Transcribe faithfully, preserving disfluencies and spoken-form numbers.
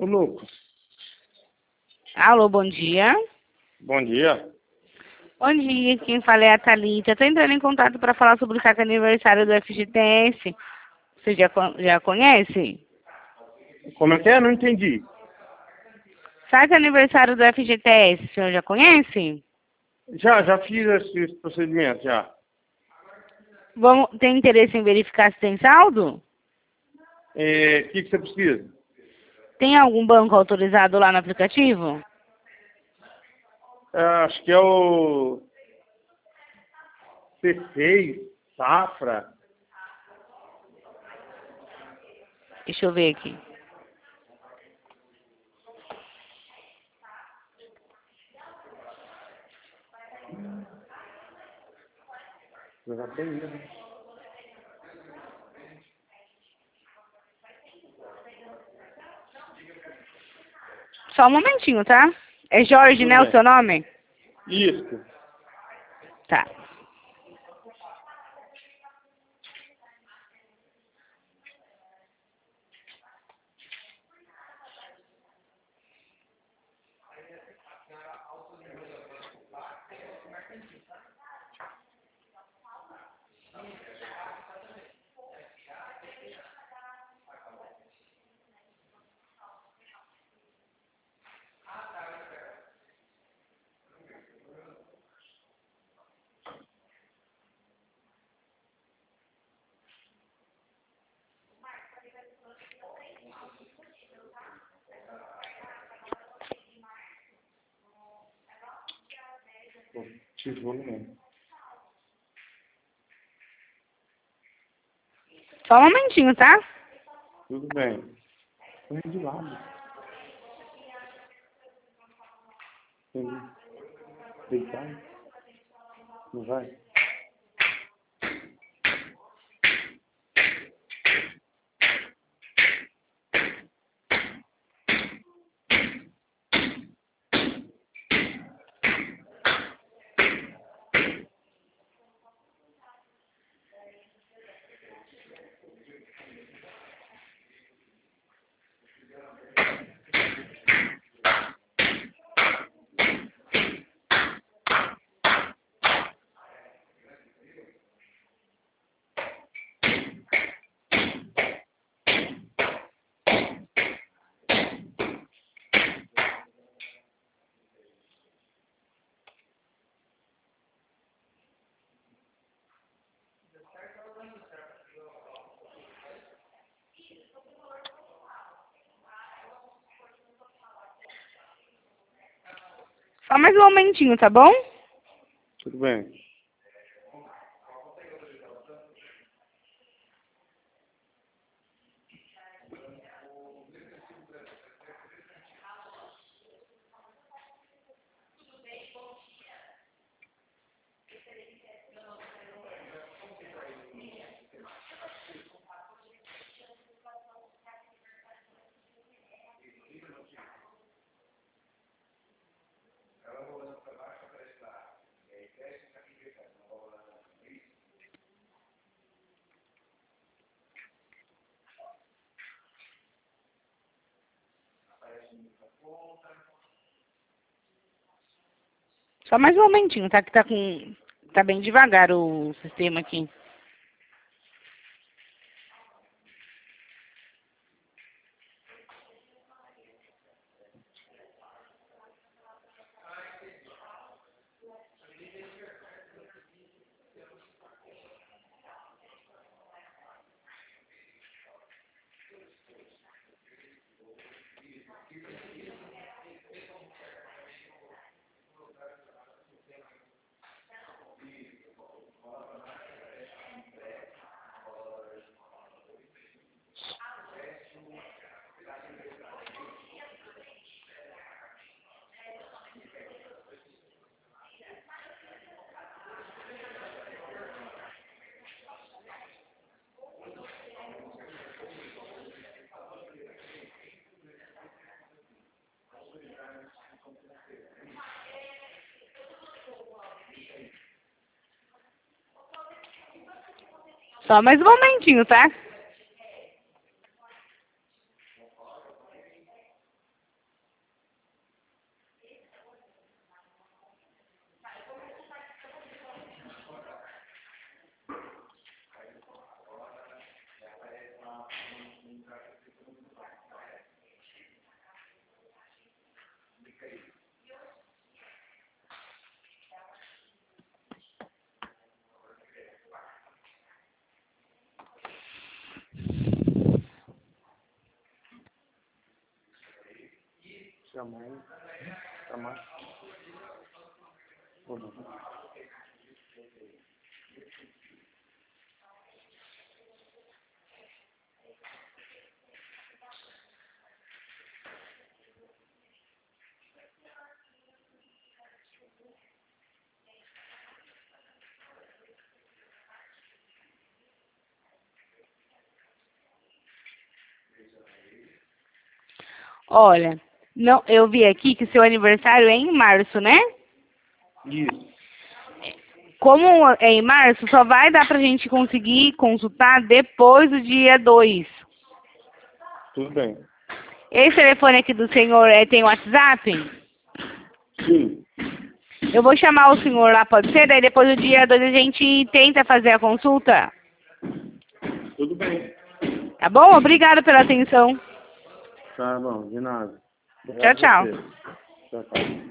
louco. Alô, bom dia. Bom dia. Bom dia, quem fala é a Thalita. Estou entrando em contato para falar sobre o saque aniversário do F G T S. Você já, con- já conhece? Como é que é? Não entendi. Saque aniversário do F G T S, o senhor já conhece? Já, já fiz esse procedimento, já. Vamos, tem interesse em verificar se tem saldo? É, o que, que você precisa? Tem algum banco autorizado lá no aplicativo? É, acho que é o C seis, Safra. Deixa eu ver aqui. Já tem, né? Só um momentinho, tá? É Jorge, Tudo né, o bem. seu nome? Isso. Tá. Pô, tijolo mesmo. Só um momentinho, tá? Tudo bem. Põe de lado. Entendi. Deitar? Não vai? Só mais um momentinho, tá bom? Tudo bem. Só mais um momentinho, tá? Que tá com... Tá bem devagar o sistema aqui. Só mais um momentinho, tá? chamar aí. Chamar. Pô, não. Olha, não, eu vi aqui que seu aniversário é em março, né? Isso. Como é em março, só vai dar pra gente conseguir consultar depois do dia dois. Tudo bem. Esse telefone aqui do senhor é, tem WhatsApp? Sim. Eu vou chamar o senhor lá, pode ser? Daí depois do dia dois a gente tenta fazer a consulta. Tudo bem. Tá bom? Obrigado pela atenção. Tá bom, de nada. Tchau, Obrigado a tchau. você. Tchau, tchau.